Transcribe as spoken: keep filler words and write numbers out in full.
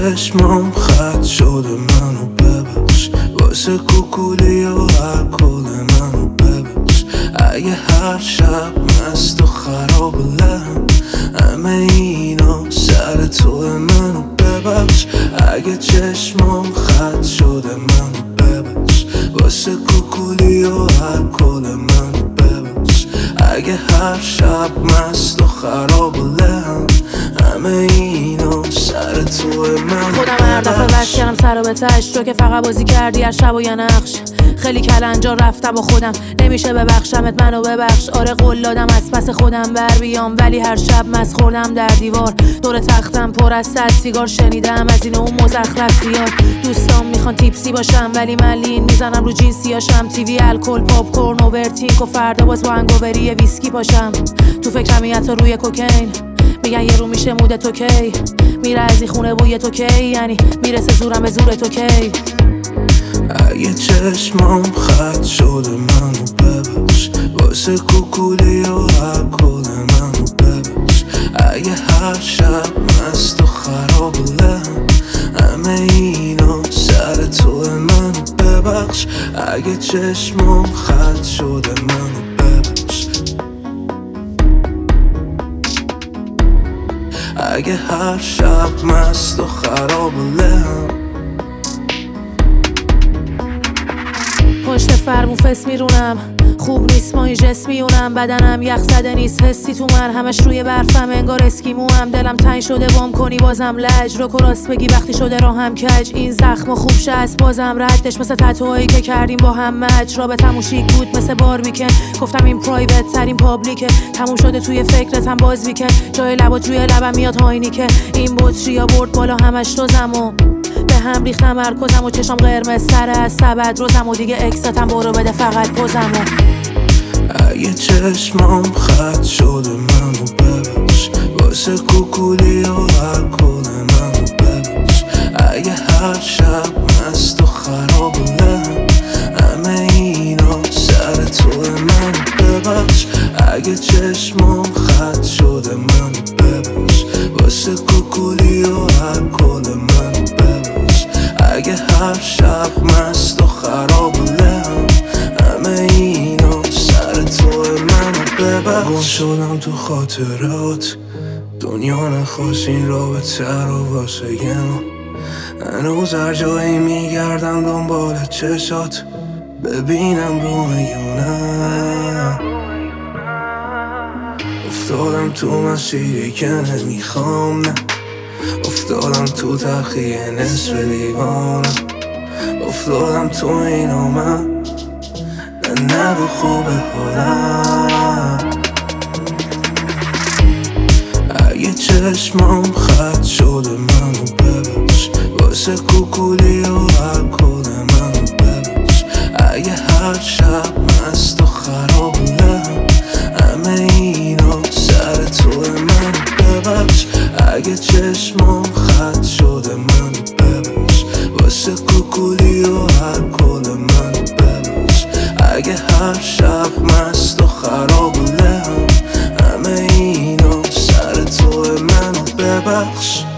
چشمام خط شده منو ببخش، واسه کوکولی و الکل منو ببخش. اگه هر شب مست و خراب لهم، همه اینا سر تو منو ببخش. اگه چشمام خط شده منو ببخش، واسه کوکولی و الکل منو ببخش. اگه هر شب مست و خراب لهم، همه اینا سر تو من. خودم هر دفعه بس کردم سر و به تش، تو که فقط بازی کردی هر شب و یه نقش. خیلی کلنجا رفتم و خودم نمیشه ببخشمت، منو ببخش. آره قول دادم از پس خودم بر بیام، ولی هر شب مست خوردم در دیوار. دور تختم پر از سر سیگار، شنیدم از این اون مزخرف زیاد. دوستام میخوان تیپسی باشم ولی من لین میزنم رو جنسیاشم. تیوی، الکل، پاپ کورن و ورتینگ و فردا باز با انگوبری ویسکی پاشم. تو فکرم حتی روی کوکین، میگن یه رو میشه موده تو کی. میره از این خونه بوی تو کی، یعنی میرسه زورم به زور تو کی. اگه چشمام خط شده منو ببخش، واسه کوکولی و الکل منو ببخش. اگه هر شب مست و خراب لهم، همه اینا سر تو منو ببخش. اگه چشمام خط شده منو ببخش، اگه هر شب مست و خراب لهم. پشت فرمون فس میرونم، خوب نیست ما این جس میونم. بدنم یخ زده نیست حسی تو من، همش روی برفم انگار اسکیموام. دلم تنگ شده بام کنی بازم لج، رو کراس بگی وقتی شده راهم کج. این زخم خوب شه از بازم ردش، مثل تتوهایی که کردیم با هم مچ. رابطمون شیک بود مثل باربیکن، گفتم این پرایوت ترین پابلیکه. تموم شده توی فکرتم باز بیکن، جای لبات روی لبم میاد هاینی که. این بطریا برد بالا همش تو زمو، به هم ریختم مرکزم و چشم قرمز سر از سبد روزم و دیگه اکستم. برو بده فقط پوزمو. اگه چشمام خط شده منو ببخش، واسه کوکولی و الکل منو ببخش. اگه هر شب مست و خراب لهم، همه اینا سر تو منو ببخش. اگه چشمام خط شده منو ببخش، واسه کوکولی و الکل منو ببخش. اگه هر شب مست و خراب لهم، همه اینا سر تو منو ببخش. گم شدم تو خاطرات، دنیا نخواست این رابطه رو واسه ما. هنوز هر جایی میگردم دنبال چشات، ببینم رویونم. افتادم تو مسیری که نمیخوام، نه افتادم تو تلخی نصف لیوانم. افتادم تو اینو من، نه نگو خوبه حالم. اگه چشمام خط شده منو ببخش، واسه کوکولی و الکل منو ببخش. اگه هر شب مست و خراب لهم، همه اینا سر تو منو ببخش. اگه چشمام خط شده منو ببخش، واسه کوکولی و الکل منو ببخش. اگه هر شب مست و خراب لهم، همه اینا سر تو منو ببخش.